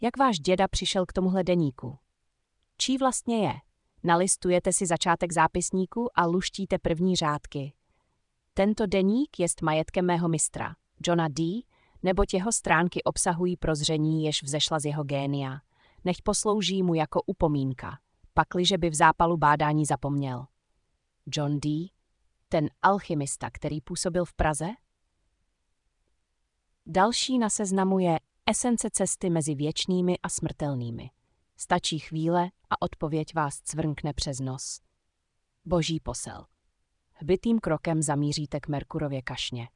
Jak váš děda přišel k tomuhle deníku? Čí vlastně je? Nalistujete si začátek zápisníku a luštíte první řádky. Tento deník jest majetkem mého mistra, Johna D., neboť jeho stránky obsahují prozření, jež vzešla z jeho génia. Nechť poslouží mu jako upomínka, pakliže by v zápalu bádání zapomněl. John D., ten alchymista, který působil v Praze? Další na seznamu je Esence cesty mezi věčnými a smrtelnými. Stačí chvíle a odpověď vás cvrnkne přes nos. Boží posel. Hbitým krokem zamíříte k Merkurově kašně.